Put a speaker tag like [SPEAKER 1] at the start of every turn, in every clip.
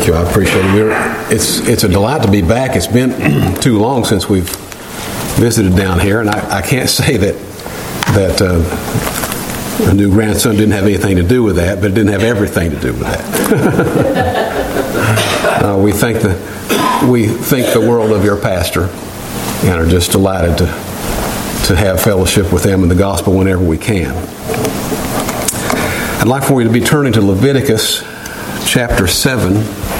[SPEAKER 1] you. I appreciate it. It's a delight to be back. It's been too long since we've visited down here, and I can't say that a new grandson didn't have anything to do with that, but it didn't have everything to do with that. We think the world of your pastor, and are just delighted to have fellowship with them in the gospel whenever we can. I'd like for you to be turning to Leviticus chapter 7.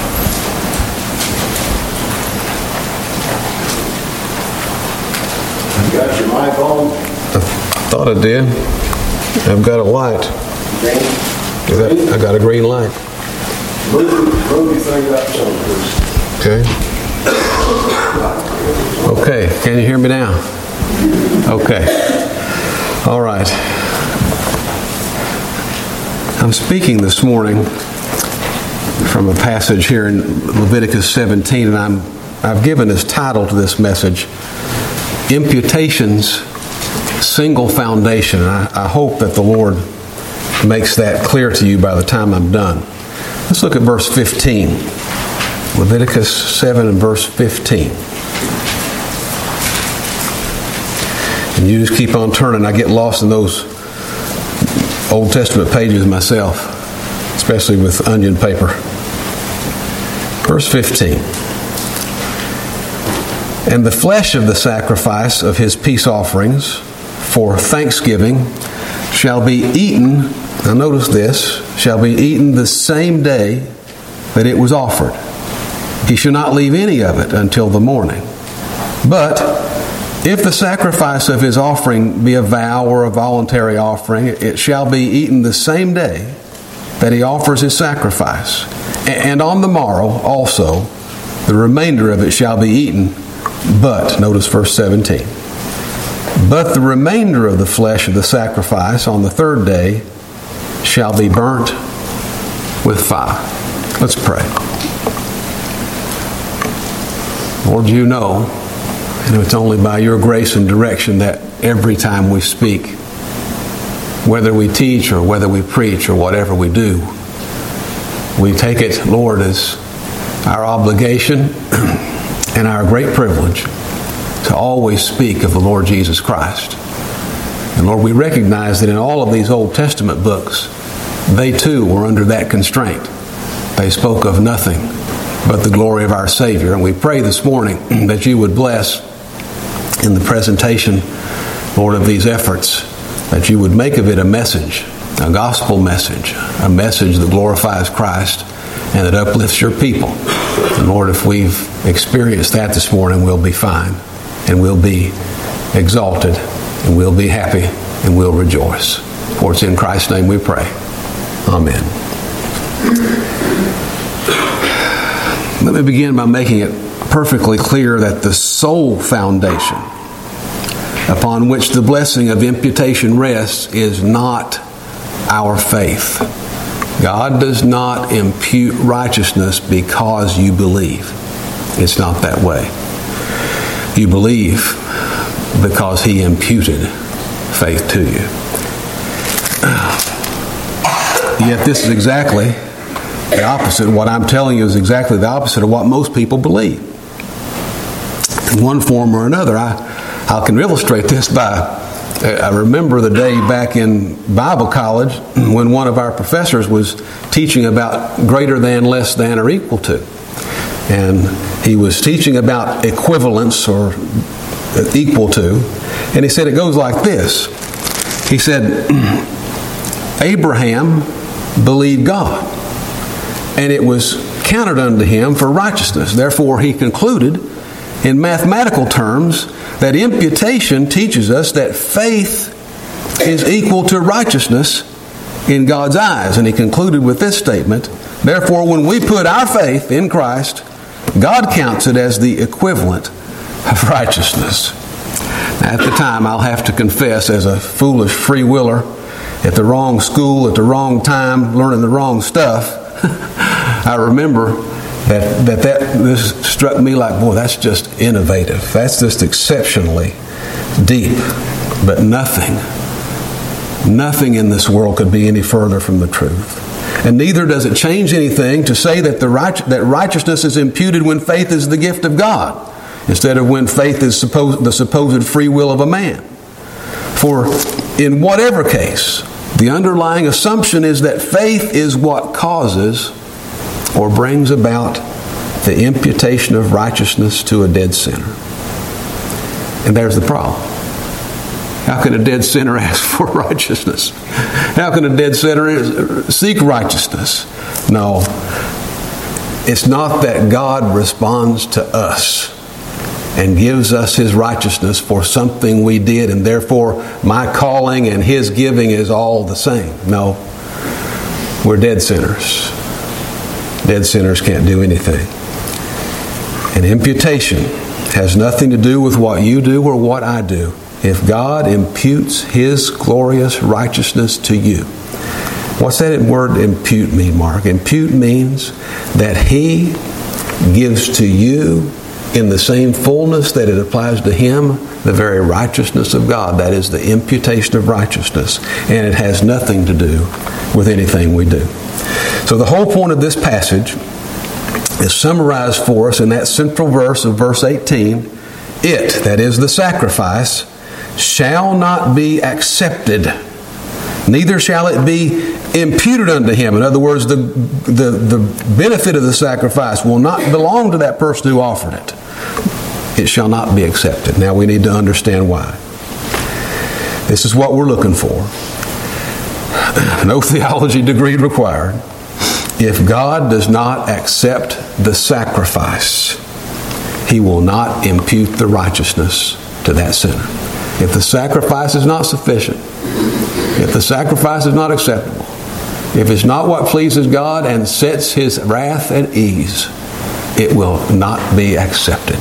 [SPEAKER 2] You got your mic on?
[SPEAKER 1] I thought I did. I've got a light.
[SPEAKER 2] Green?
[SPEAKER 1] I got a green light.
[SPEAKER 2] Move your thing up some, please.
[SPEAKER 1] Okay. Okay. Can you hear me now? Okay. All right. I'm speaking this morning from a passage here in Leviticus 17, and I've given this title to this message, Imputation's Single Foundation. I hope that the Lord makes that clear to you by the time I'm done. Let's look at verse 15. Leviticus 7 and verse 15. And you just keep on turning. I get lost in those Old Testament pages myself, especially with onion paper. Verse 15. And the flesh of the sacrifice of his peace offerings for thanksgiving shall be eaten, now notice this, shall be eaten the same day that it was offered. He shall not leave any of it until the morning. But if the sacrifice of his offering be a vow or a voluntary offering, it shall be eaten the same day that he offers his sacrifice. And on the morrow also, the remainder of it shall be eaten. But, notice verse 17, but the remainder of the flesh of the sacrifice on the third day shall be burnt with fire. Let's pray. Lord, you know, and it's only by your grace and direction that every time we speak, whether we teach or whether we preach or whatever we do, we take it, Lord, as our obligation and our great privilege to always speak of the Lord Jesus Christ. And Lord, we recognize that in all of these Old Testament books, they too were under that constraint. They spoke of nothing but the glory of our Savior. And we pray this morning that you would bless in the presentation, Lord, of these efforts, that you would make of it a message, a gospel message, a message that glorifies Christ and that uplifts your people. And Lord, if we've experienced that this morning, we'll be fine, and we'll be exalted, and we'll be happy, and we'll rejoice. For it's in Christ's name we pray. Amen. Let me begin by making it perfectly clear that the sole foundation upon which the blessing of imputation rests is not our faith. God does not impute righteousness because you believe. It's not that way. You believe because he imputed faith to you. Yet this is exactly the opposite. What I'm telling you is exactly the opposite of what most people believe. In one form or another, I can illustrate this by, I remember the day back in Bible college when one of our professors was teaching about greater than, less than, or equal to. And he was teaching about equivalence or equal to. And he said it goes like this. He said, Abraham believed God, and it was counted unto him for righteousness. Therefore, he concluded in mathematical terms that imputation teaches us that faith is equal to righteousness in God's eyes. And he concluded with this statement, therefore, when we put our faith in Christ, God counts it as the equivalent of righteousness. Now, at the time, I'll have to confess, as a foolish free-willer at the wrong school at the wrong time, learning the wrong stuff, I remember that this struck me like, boy, that's just innovative. That's just exceptionally deep. But nothing in this world could be any further from the truth. And neither does it change anything to say that that righteousness is imputed when faith is the gift of God, instead of when faith is the supposed free will of a man. For in whatever case, the underlying assumption is that faith is what causes or brings about the imputation of righteousness to a dead sinner. And there's the problem. How can a dead sinner ask for righteousness? How can a dead sinner seek righteousness? No, it's not that God responds to us and gives us His righteousness for something we did, and therefore my calling and His giving is all the same. No, we're dead sinners. Dead sinners can't do anything. And imputation has nothing to do with what you do or what I do. If God imputes His glorious righteousness to you. What's that word impute mean, Mark? Impute means that He gives to you in the same fullness that it applies to Him, the very righteousness of God. That is the imputation of righteousness. And it has nothing to do with anything we do. So the whole point of this passage is summarized for us in that central verse of verse 18. It, that is the sacrifice, shall not be accepted, neither shall it be imputed unto him. In other words, the benefit of the sacrifice will not belong to that person who offered it. It shall not be accepted. Now we need to understand why. This is what we're looking for. No theology degree required. If God does not accept the sacrifice, He will not impute the righteousness to that sinner. If the sacrifice is not sufficient, if the sacrifice is not acceptable, if it's not what pleases God and sets His wrath at ease, it will not be accepted.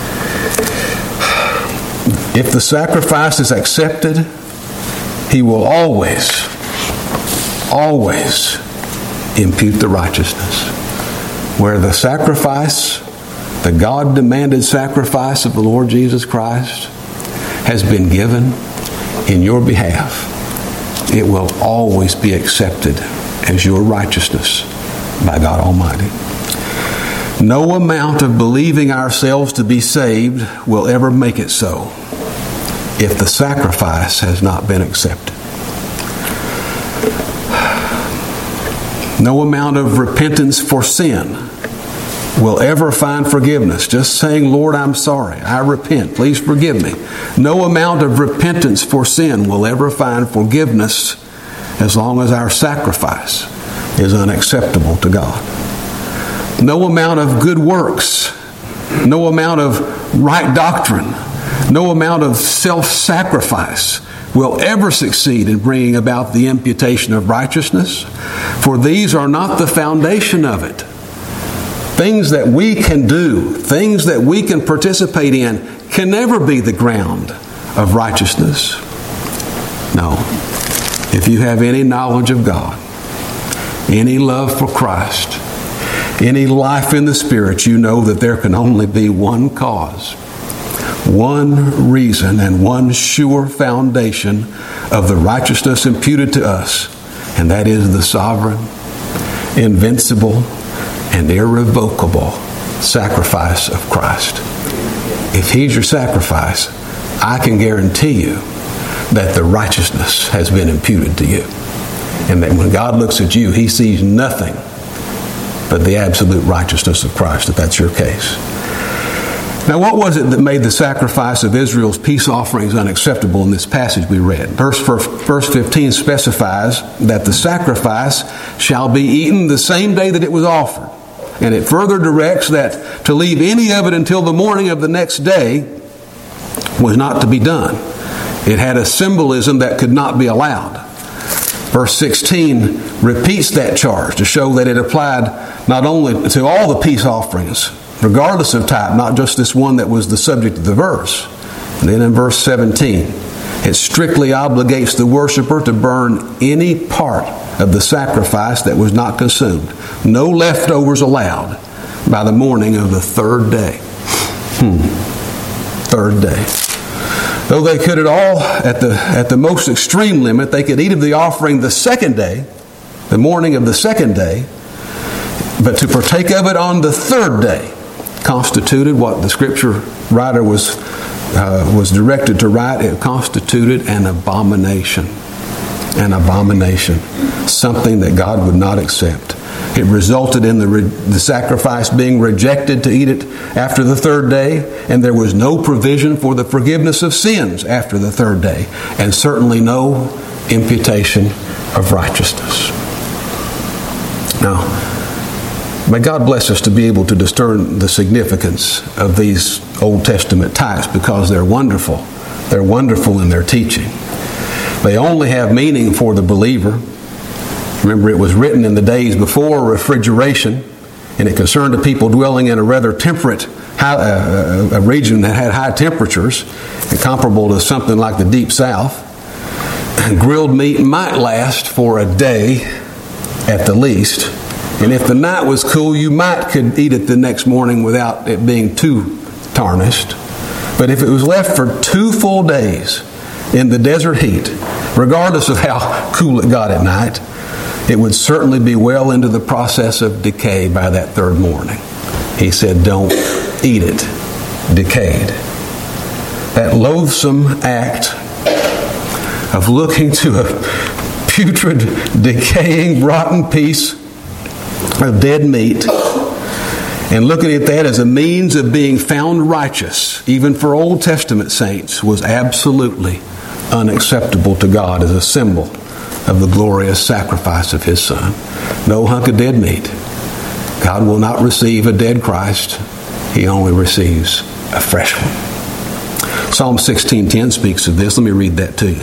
[SPEAKER 1] If the sacrifice is accepted, He will always impute the righteousness. Where the sacrifice, the God-demanded sacrifice of the Lord Jesus Christ, has been given in your behalf, it will always be accepted as your righteousness by God Almighty. No amount of believing ourselves to be saved will ever make it so if the sacrifice has not been accepted. No amount of repentance for sin will ever find forgiveness. Just saying, Lord, I'm sorry. I repent. Please forgive me. No amount of repentance for sin will ever find forgiveness as long as our sacrifice is unacceptable to God. No amount of good works, no amount of right doctrine, no amount of self-sacrifice will ever succeed in bringing about the imputation of righteousness, for these are not the foundation of it. Things that we can do, things that we can participate in, can never be the ground of righteousness. No. If you have any knowledge of God, any love for Christ, any life in the Spirit, you know that there can only be one cause, one reason, and one sure foundation of the righteousness imputed to us, and that is the sovereign, invincible, and irrevocable sacrifice of Christ. If He's your sacrifice, I can guarantee you that the righteousness has been imputed to you. And that when God looks at you, He sees nothing but the absolute righteousness of Christ, if that's your case. Now, what was it that made the sacrifice of Israel's peace offerings unacceptable in this passage we read? Verse 15 specifies that the sacrifice shall be eaten the same day that it was offered. And it further directs that to leave any of it until the morning of the next day was not to be done. It had a symbolism that could not be allowed. Verse 16 repeats that charge to show that it applied not only to all the peace offerings, regardless of type, not just this one that was the subject of the verse. And then in verse 17, it strictly obligates the worshiper to burn any part of the sacrifice that was not consumed. No leftovers allowed by the morning of the third day. Third day. Though they could at the most extreme limit, they could eat of the offering the second day, the morning of the second day, but to partake of it on the third day constituted what the Scripture writer was directed to write. It constituted an abomination. An abomination. Something that God would not accept. It resulted in the sacrifice being rejected to eat it after the third day, and there was no provision for the forgiveness of sins after the third day, and certainly no imputation of righteousness. Now, may God bless us to be able to discern the significance of these Old Testament types, because they're wonderful. They're wonderful in their teaching. They only have meaning for the believer. Remember, it was written in the days before refrigeration, and it concerned a people dwelling in a rather temperate a region that had high temperatures, comparable to something like the Deep South. Grilled meat might last for a day at the least, and if the night was cool, you could eat it the next morning without it being too tarnished. But if it was left for 2 full days in the desert heat, regardless of how cool it got at night, it would certainly be well into the process of decay by that third morning. He said, don't eat it decayed. That loathsome act of looking to a putrid, decaying, rotten piece of dead meat and looking at that as a means of being found righteous, even for Old Testament saints, was absolutely unacceptable to God as a symbol of the glorious sacrifice of His Son. No hunk of dead meat. God will not receive a dead Christ. He only receives a fresh one. Psalm 16:10 speaks of this. Let me read that to you.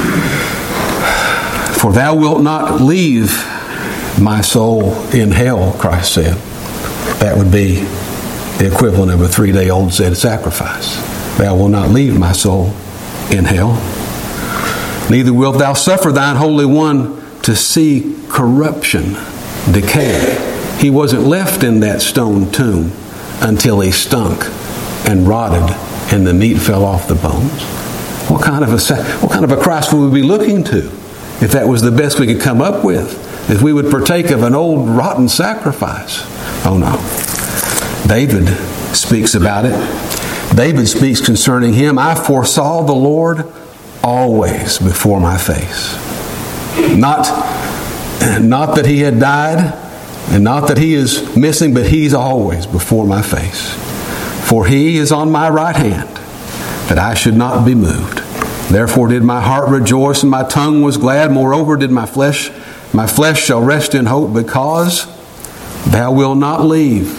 [SPEAKER 1] For thou wilt not leave my soul in hell, Christ said. That would be the equivalent of a 3-day-old sacrifice. Thou wilt not leave my soul in hell. Neither wilt thou suffer thine Holy One to see corruption, decay. He wasn't left in that stone tomb until he stunk and rotted and the meat fell off the bones. What kind of a Christ would we be looking to if that was the best we could come up with? If we would partake of an old rotten sacrifice? Oh no. David speaks about it. David speaks concerning him, I foresaw the Lord always before my face. Not that he had died, and not that he is missing, but he's always before my face. For he is on my right hand, that I should not be moved. Therefore did my heart rejoice, and my tongue was glad. Moreover did my flesh shall rest in hope, because thou wilt not leave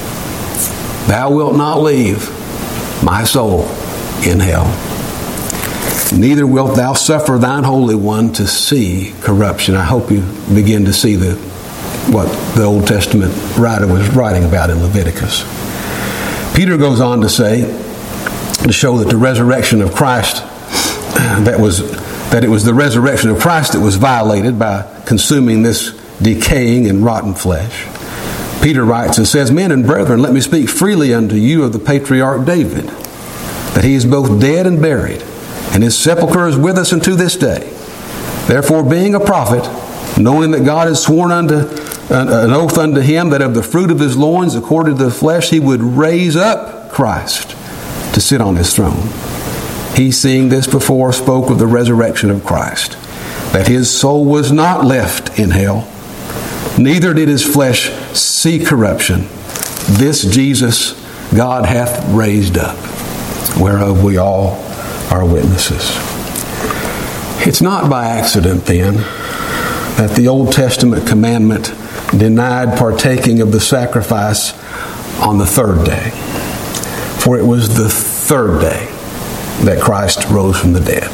[SPEAKER 1] my soul in hell. Neither wilt thou suffer thine Holy One to see corruption. I hope you begin to see what the Old Testament writer was writing about in Leviticus. Peter goes on to say, to show that the resurrection of Christ, that it was the resurrection of Christ that was violated by consuming this decaying and rotten flesh. Peter writes and says, Men and brethren, let me speak freely unto you of the patriarch David, that he is both dead and buried, and his sepulchre is with us unto this day. Therefore, being a prophet, knowing that God has sworn unto an oath unto him, that of the fruit of his loins, according to the flesh, he would raise up Christ to sit on his throne. He, seeing this before, spoke of the resurrection of Christ, that his soul was not left in hell, neither did his flesh see corruption. This Jesus God hath raised up, whereof we all are witnesses. It's not by accident, then, that the Old Testament commandment denied partaking of the sacrifice on the third day. For it was the third day that Christ rose from the dead.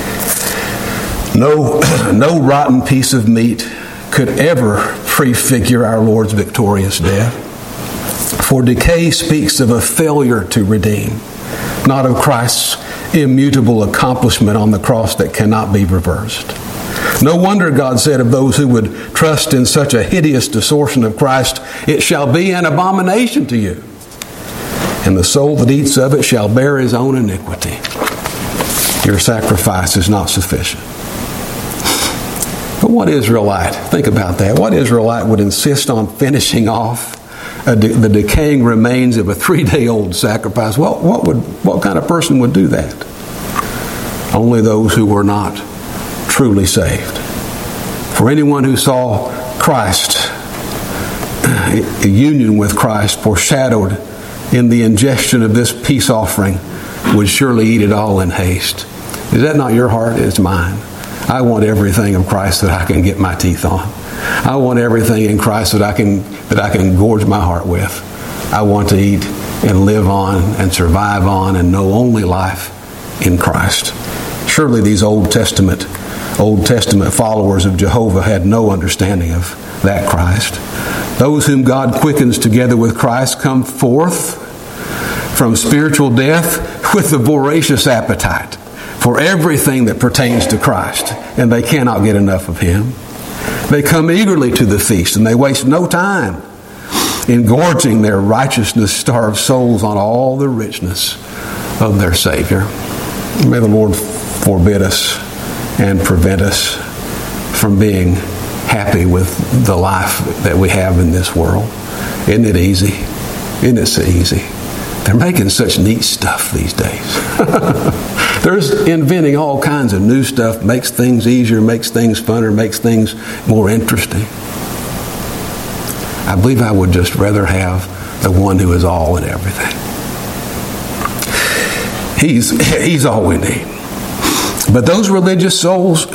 [SPEAKER 1] No rotten piece of meat could ever prefigure our Lord's victorious death. For decay speaks of a failure to redeem, not of Christ's immutable accomplishment on the cross that cannot be reversed. No wonder God said of those who would trust in such a hideous distortion of Christ, it shall be an abomination to you, and the soul that eats of it shall bear his own iniquity. Your sacrifice is not sufficient. But What Israelite, think about that, what Israelite would insist on finishing off the decaying remains of a 3-day-old sacrifice? What kind of person would do that? Only those who were not truly saved. For anyone who saw Christ, a union with Christ foreshadowed in the ingestion of this peace offering, would surely eat it all in haste. Is that not your heart? It's mine. I want everything of Christ that I can get my teeth on. I want everything in Christ that I can gorge my heart with. I want to eat and live on and survive on and know only life in Christ. Surely these Old Testament followers of Jehovah had no understanding of that Christ. Those whom God quickens together with Christ come forth from spiritual death with a voracious appetite for everything that pertains to Christ, and they cannot get enough of Him. They come eagerly to the feast, and they waste no time in gorging their righteousness-starved souls on all the richness of their Savior. May the Lord forbid us and prevent us from being happy with the life that we have in this world. Isn't it easy? Isn't it so easy? They're making such neat stuff these days. They're inventing all kinds of new stuff, makes things easier, makes things funner, makes things more interesting. I believe I would just rather have the one who is all in everything. He's all we need. But those religious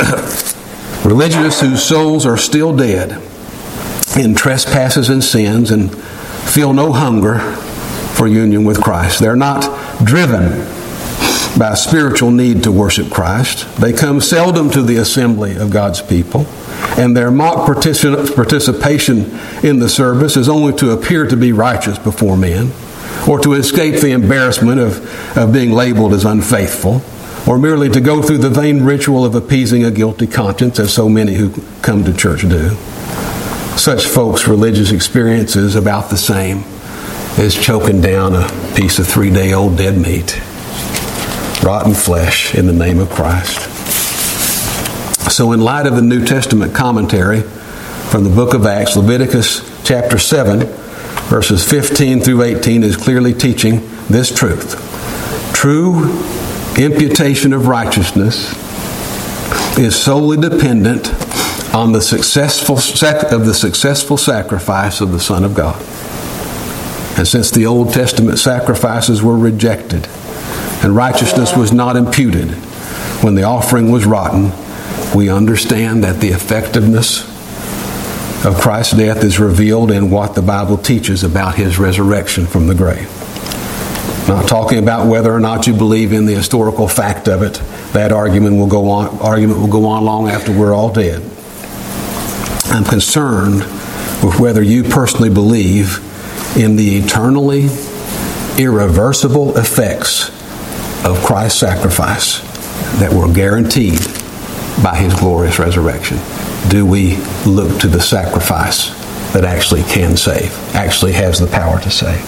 [SPEAKER 1] whose souls are still dead in trespasses and sins and feel no hunger for union with Christ. They're not driven by a spiritual need to worship Christ. They come seldom to the assembly of God's people, and their mock participation in the service is only to appear to be righteous before men, or to escape the embarrassment of being labeled as unfaithful, or merely to go through the vain ritual of appeasing a guilty conscience, as so many who come to church do. Such folks' religious experience is about the same as choking down a piece of 3-day-old dead meat. Rotten flesh in the name of Christ. So in light of the New Testament commentary from the book of Acts, Leviticus chapter 7, verses 15 through 18 is clearly teaching this truth. True imputation of righteousness is solely dependent on the successful sacrifice of the Son of God. And since the Old Testament sacrifices were rejected, and righteousness was not imputed when the offering was rotten, we understand that the effectiveness of Christ's death is revealed in what the Bible teaches about His resurrection from the grave. Not talking about whether or not you believe in the historical fact of it. That argument will go on long after we're all dead. I'm concerned with whether you personally believe in the eternally irreversible effects of Christ's sacrifice that were guaranteed by His glorious resurrection. Do we look to the sacrifice that actually can save, actually has the power to save?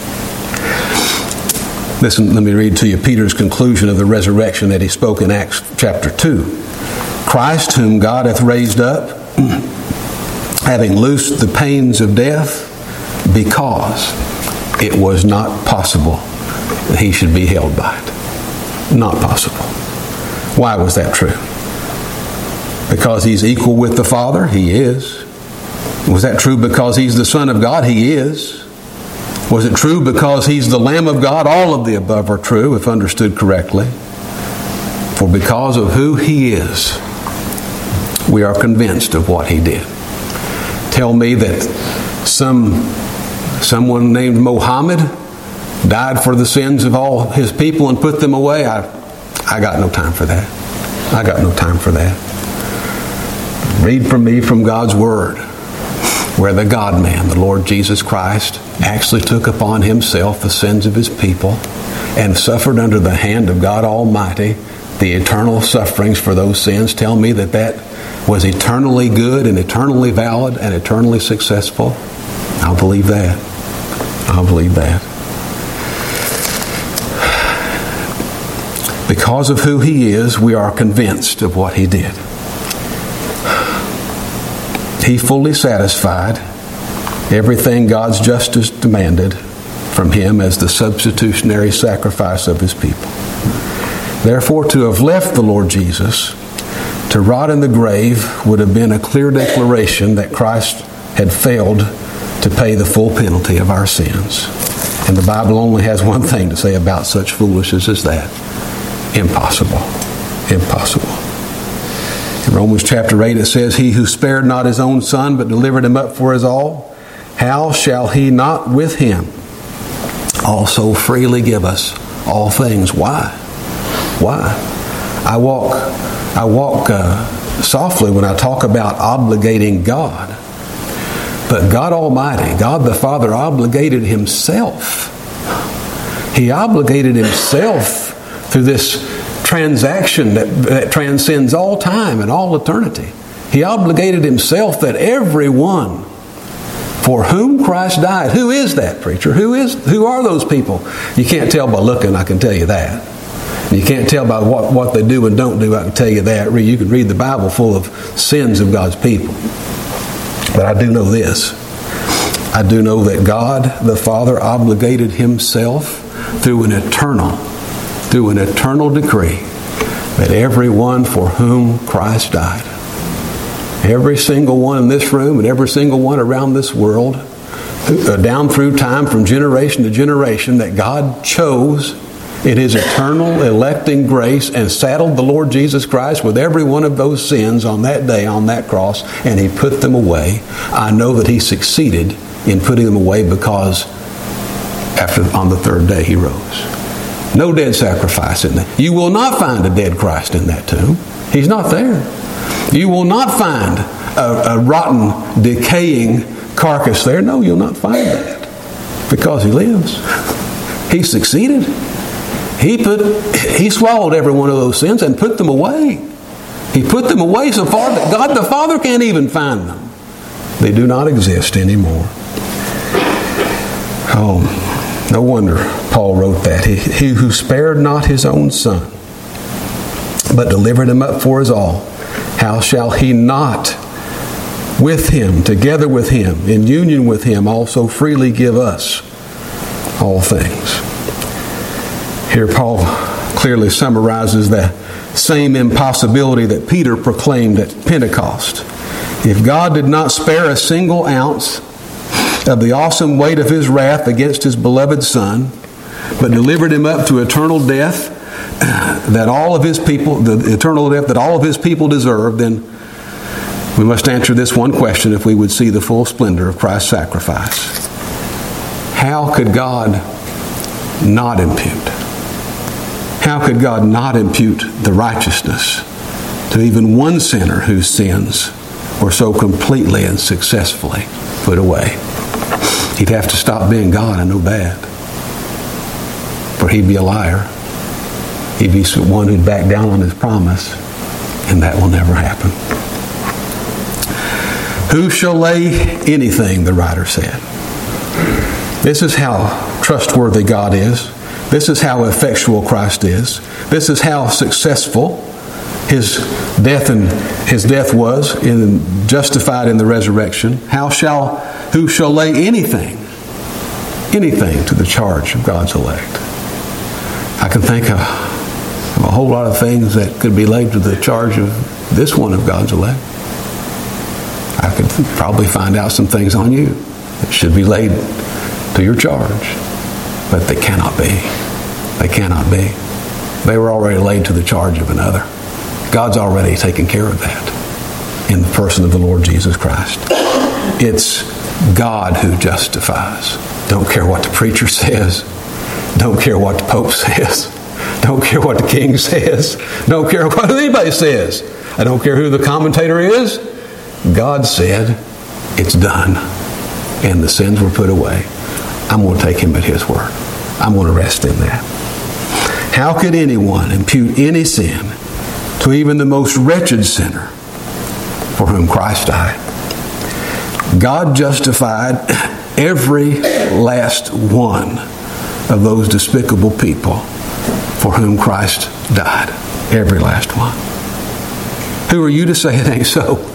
[SPEAKER 1] Listen, let me read to you Peter's conclusion of the resurrection that he spoke in Acts chapter 2. Christ, whom God hath raised up, having loosed the pains of death, because it was not possible that He should be held by it. Not possible. Why was that true? Because He's equal with the Father? He is. Was that true because He's the Son of God? He is. Was it true because He's the Lamb of God? All of the above are true if understood correctly. For because of who He is, we are convinced of what He did. Tell me that someone named Mohammed died for the sins of all his people and put them away. I got no time for that. I got no time for that. Read from me from God's Word, where the God-man, the Lord Jesus Christ, actually took upon Himself the sins of His people and suffered under the hand of God Almighty the eternal sufferings for those sins. Tell me that was eternally good and eternally valid and eternally successful. I'll believe that. I'll believe that. Because of who He is, we are convinced of what He did. He fully satisfied everything God's justice demanded from him as the substitutionary sacrifice of his people. Therefore, to have left the Lord Jesus to rot in the grave would have been a clear declaration that Christ had failed to pay the full penalty of our sins. And the Bible only has one thing to say about such foolishness as that. Impossible. Impossible. In Romans chapter 8 it says, He who spared not his own Son, but delivered him up for us all, how shall he not with him also freely give us all things? Why? Why? I walk softly when I talk about obligating God. But God Almighty, God the Father, obligated Himself. He obligated Himself through this transaction that transcends all time and all eternity. He obligated Himself that everyone for whom Christ died. Who is that, preacher? Who are those people? You can't tell by looking, I can tell you that. You can't tell by what they do and don't do, I can tell you that. You can read the Bible full of sins of God's people. But I do know this. I do know that God the Father obligated Himself through an eternal decree that everyone for whom Christ died, every single one in this room and every single one around this world, down through time from generation to generation, that God chose in His eternal electing grace and saddled the Lord Jesus Christ with every one of those sins on that day on that cross, and He put them away. I know that He succeeded in putting them away because on the third day He rose. No dead sacrifice in that. You will not find a dead Christ in that tomb. He's not there. You will not find a rotten, decaying carcass there. No, you'll not find that because He lives. He succeeded. He swallowed every one of those sins and put them away. He put them away so far that God the Father can't even find them. They do not exist anymore. Oh, no wonder Paul wrote that. He who spared not his own Son, but delivered him up for us all, how shall He not with Him, together with Him, in union with Him, also freely give us all things? Here Paul clearly summarizes the same impossibility that Peter proclaimed at Pentecost. If God did not spare a single ounce of the awesome weight of His wrath against His beloved Son, but delivered Him up to eternal death, that all of His people, the eternal death that all of His people deserve, then we must answer this one question if we would see the full splendor of Christ's sacrifice. How could God not impute? How could God not impute the righteousness to even one sinner whose sins were so completely and successfully put away? He'd have to stop being God, I know that. For He'd be a liar. He'd be one who'd back down on His promise, and that will never happen. Who shall lay anything, the writer said. This is how trustworthy God is. This is how effectual Christ is. This is how successful His death was, justified in the resurrection. Who shall lay anything to the charge of God's elect? I can think of a whole lot of things that could be laid to the charge of this one of God's elect. I could probably find out some things on you that should be laid to your charge. But they cannot be. They cannot be. They were already laid to the charge of another. God's already taken care of that in the person of the Lord Jesus Christ. It's God who justifies. Don't care what the preacher says. Don't care what the Pope says. Don't care what the king says. Don't care what anybody says. I don't care who the commentator is. God said, it's done. And the sins were put away. I'm going to take Him at His word. I'm going to rest in that. How could anyone impute any sin to even the most wretched sinner for whom Christ died? God justified every last one of those despicable people for whom Christ died. Every last one. Who are you to say it ain't so?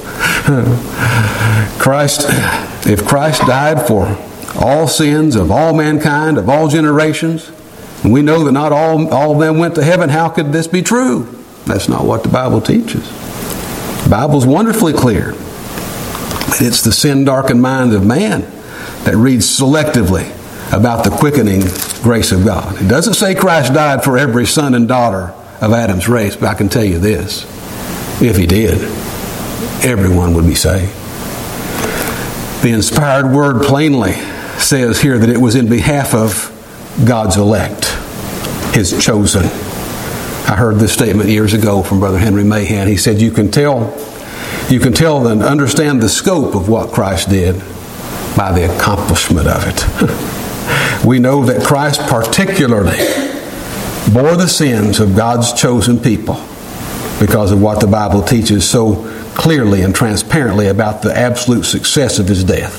[SPEAKER 1] If Christ died for all sins of all mankind, of all generations, and we know that not all of them went to heaven, how could this be true? That's not what the Bible teaches. The Bible's wonderfully clear. It's the sin-darkened mind of man that reads selectively about the quickening grace of God. It doesn't say Christ died for every son and daughter of Adam's race, but I can tell you this. If he did, everyone would be saved. The inspired word plainly says here that it was in behalf of God's elect, His chosen. I heard this statement years ago from Brother Henry Mahan. He said, you can tell and understand the scope of what Christ did by the accomplishment of it. We know that Christ particularly bore the sins of God's chosen people because of what the Bible teaches so clearly and transparently about the absolute success of His death.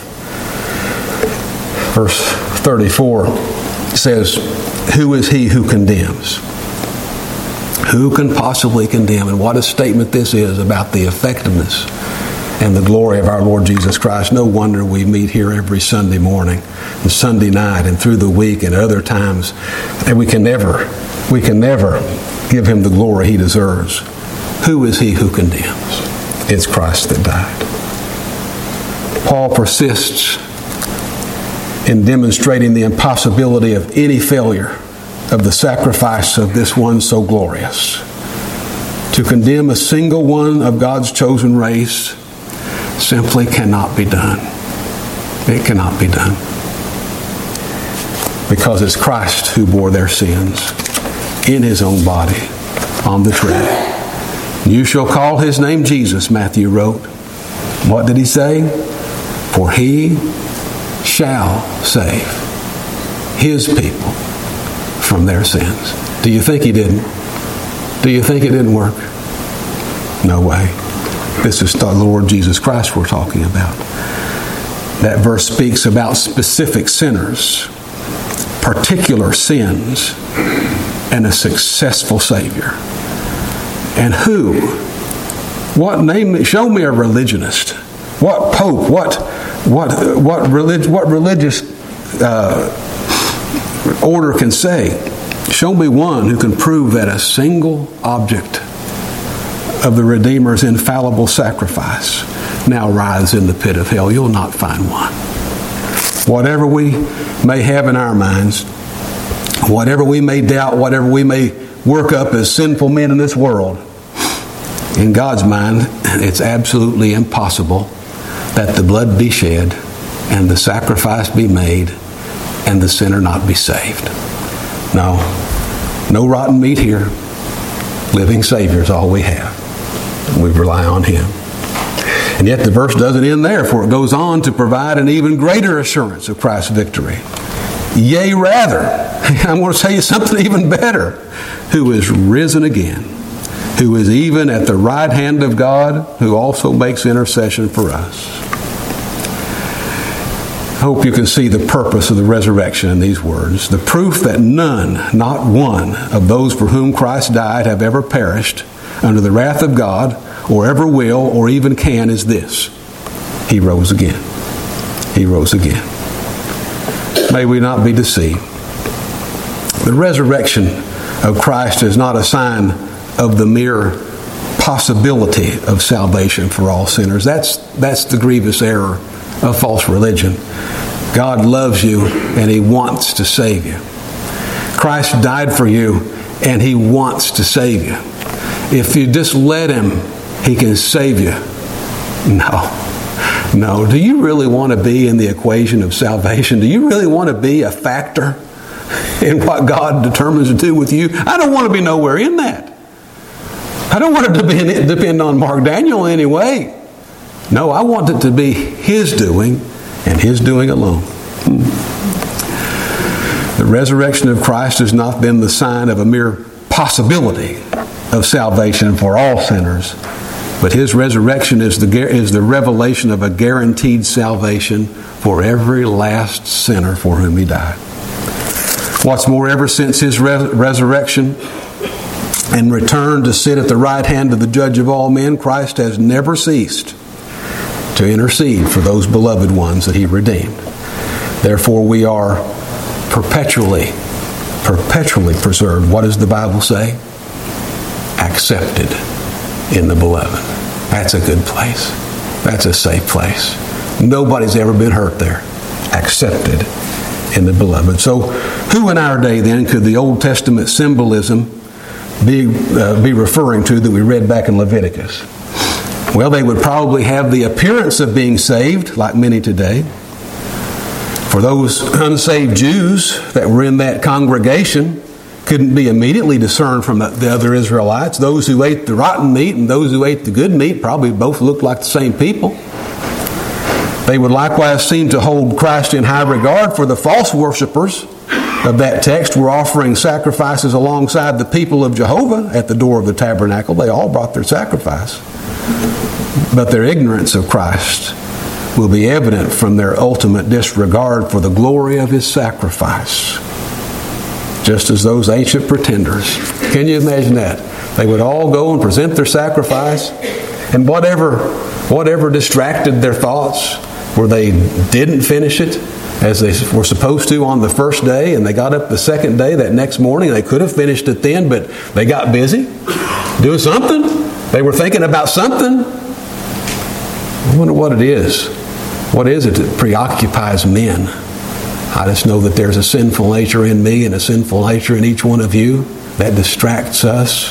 [SPEAKER 1] Verse 34 says, who is he who condemns? Who can possibly condemn? And what a statement this is about the effectiveness and the glory of our Lord Jesus Christ. No wonder we meet here every Sunday morning and Sunday night and through the week and other times, and we can never give Him the glory He deserves. Who is he who condemns? It's Christ that died. Paul persists in demonstrating the impossibility of any failure of the sacrifice of this one so glorious. To condemn a single one of God's chosen race simply cannot be done. It cannot be done. Because it's Christ who bore their sins in His own body on the tree. You shall call His name Jesus, Matthew wrote. What did He say? For He shall save His people from their sins. Do you think He didn't? Do you think it didn't work? No way. This is the Lord Jesus Christ we're talking about. That verse speaks about specific sinners, particular sins, and a successful Savior. And who? What name? Show me a religionist. What pope? What religious order can say? Show me one who can prove that a single object of the Redeemer's infallible sacrifice now writhes in the pit of hell. You'll not find one. Whatever we may have in our minds, whatever we may doubt, whatever we may work up as sinful men in this world, in God's mind, it's absolutely impossible that the blood be shed and the sacrifice be made and the sinner not be saved. No rotten meat here. Living Savior is all we have. We rely on Him. And yet the verse doesn't end there, for it goes on to provide an even greater assurance of Christ's victory. Yea, rather, I'm going to tell you something even better, who is risen again, who is even at the right hand of God, who also makes intercession for us. I hope you can see the purpose of the resurrection in these words. The proof that none, not one, of those for whom Christ died have ever perished under the wrath of God, or ever will, or even can, is this: He rose again. He rose again. May we not be deceived. The resurrection of Christ is not a sign of the mere possibility of salvation for all sinners. That's the grievous error of false religion. God loves you and He wants to save you. Christ died for you and He wants to save you. If you just let Him, He can save you. No. Do you really want to be in the equation of salvation? Do you really want to be a factor in what God determines to do with you? I don't want to be nowhere in that. I don't want it to depend on Mark Daniel in any way. No, I want it to be His doing and His doing alone. The resurrection of Christ has not been the sign of a mere possibility of salvation for all sinners, but His resurrection is the revelation of a guaranteed salvation for every last sinner for whom He died. What's more, ever since His resurrection and return to sit at the right hand of the Judge of all men, Christ has never ceased to intercede for those beloved ones that he redeemed. Therefore, we are perpetually preserved. What does the Bible say? Accepted in the beloved. That's a good place. That's a safe place. Nobody's ever been hurt there. Accepted in the beloved. So, who in our day then could the Old Testament symbolism be referring to that we read back in Leviticus? Well, they would probably have the appearance of being saved, like many today. For those unsaved Jews that were in that congregation, couldn't be immediately discerned from the other Israelites. Those who ate the rotten meat and those who ate the good meat probably both looked like the same people. They would likewise seem to hold Christ in high regard, for the false worshipers of that text were offering sacrifices alongside the people of Jehovah at the door of the tabernacle. They all brought their sacrifice. But their ignorance of Christ will be evident from their ultimate disregard for the glory of his sacrifice. Just as those ancient pretenders. Can you imagine that? They would all go and present their sacrifice, and whatever distracted their thoughts, where they didn't finish it as they were supposed to on the first day, and they got up the second day, that next morning, they could have finished it then, but they got busy doing something. They were thinking about something. I wonder what it is. What is it that preoccupies men? I just know that there's a sinful nature in me and a sinful nature in each one of you that distracts us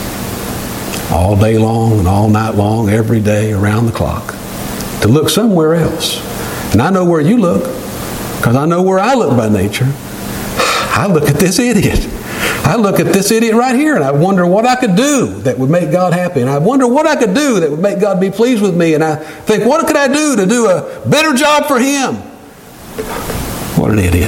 [SPEAKER 1] all day long and all night long, every day, around the clock, to look somewhere else. And I know where you look, because I know where I look by nature. I look at this idiot. I look at this idiot right here, and I wonder what I could do that would make God happy. And I wonder what I could do that would make God be pleased with me. And I think, what could I do to do a better job for him? What an idiot.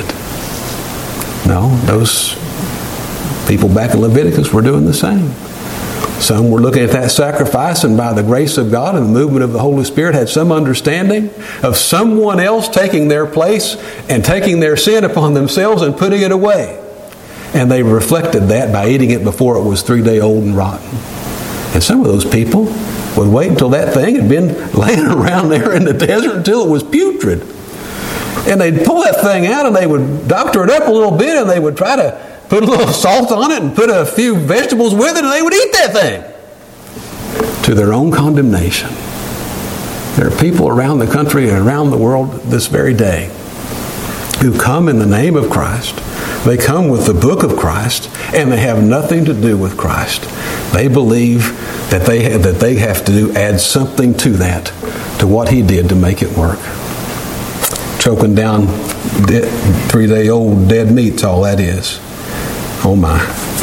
[SPEAKER 1] No, those people back in Leviticus were doing the same. Some were looking at that sacrifice, and by the grace of God and the movement of the Holy Spirit had some understanding of someone else taking their place and taking their sin upon themselves and putting it away. And they reflected that by eating it before it was 3 days old and rotten. And some of those people would wait until that thing had been laying around there in the desert until it was putrid. And they'd pull that thing out and they would doctor it up a little bit, and they would try to put a little salt on it and put a few vegetables with it, and they would eat that thing to their own condemnation. There are people around the country and around the world this very day who come in the name of Christ. They come with the book of Christ, and they have nothing to do with Christ. They believe that they have to add something to that, to what he did to make it work. Choking down 3-day-old dead meat's all that is. Oh my.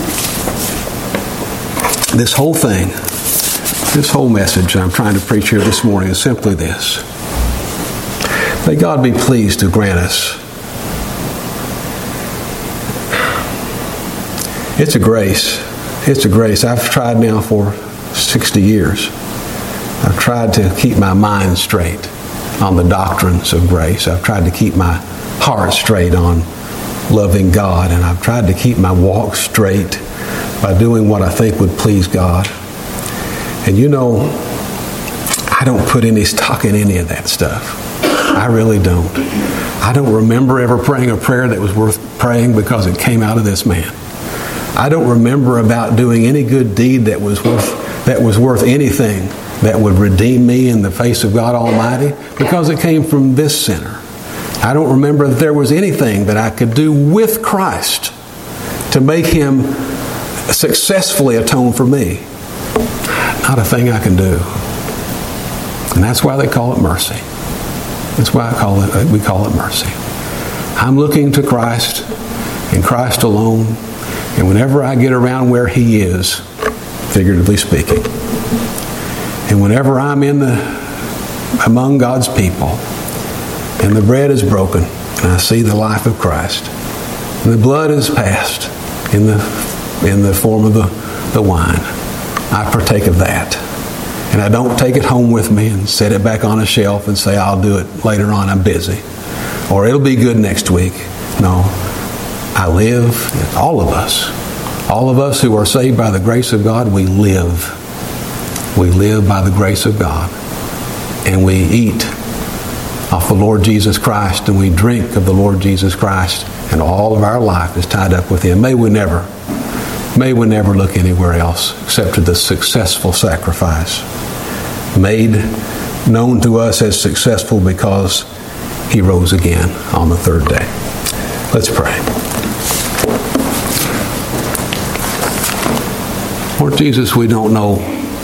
[SPEAKER 1] This whole thing, this whole message I'm trying to preach here this morning is simply this. May God be pleased to grant us. It's a grace. It's a grace. I've tried now for 60 years. I've tried to keep my mind straight on the doctrines of grace. I've tried to keep my heart straight on loving God, and I've tried to keep my walk straight by doing what I think would please God. And you know, I don't put any stock in any of that stuff. I really don't. I don't remember ever praying a prayer that was worth praying because it came out of this man. I don't remember about doing any good deed that was worth anything that would redeem me in the face of God Almighty because it came from this sinner. I don't remember that there was anything that I could do with Christ to make him successfully atone for me. Not a thing I can do. And that's why they call it mercy. That's why we call it mercy. I'm looking to Christ and Christ alone. And whenever I get around where he is, figuratively speaking, and whenever I'm among God's people, and the bread is broken, and I see the life of Christ, and the blood is passed in the form of the wine, I partake of that. And I don't take it home with me and set it back on a shelf and say, I'll do it later on, I'm busy. Or it'll be good next week. No. I live, all of us who are saved by the grace of God, we live. We live by the grace of God. and we eat of the Lord Jesus Christ, and we drink of the Lord Jesus Christ, and all of our life is tied up with Him. May we never look anywhere else except to the successful sacrifice made known to us as successful because He rose again on the third day. Let's pray. Lord Jesus, we don't know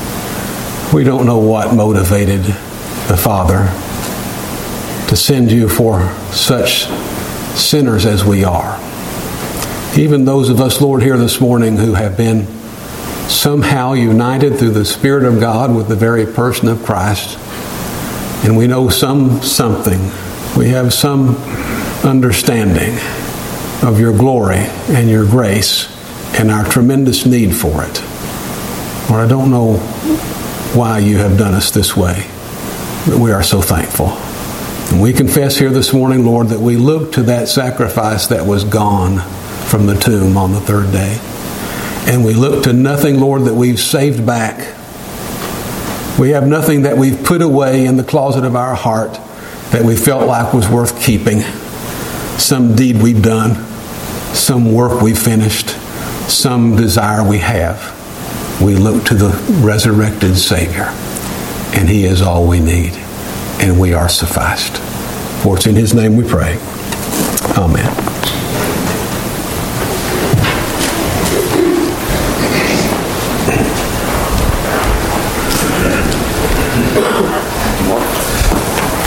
[SPEAKER 1] what motivated the Father to send You for such sinners as we are. Even those of us, Lord, here this morning who have been somehow united through the Spirit of God with the very person of Christ, and we know something. We have some understanding of Your glory and Your grace and our tremendous need for it. Lord, I don't know why You have done us this way, but we are so thankful. And we confess here this morning, Lord, that we look to that sacrifice that was gone from the tomb on the third day. And we look to nothing, Lord, that we've saved back. We have nothing that we've put away in the closet of our heart that we felt like was worth keeping. Some deed we've done, some work we've finished, some desire we have. We look to the resurrected Savior, and He is all we need, and we are sufficed. For it's in His name we pray. Amen.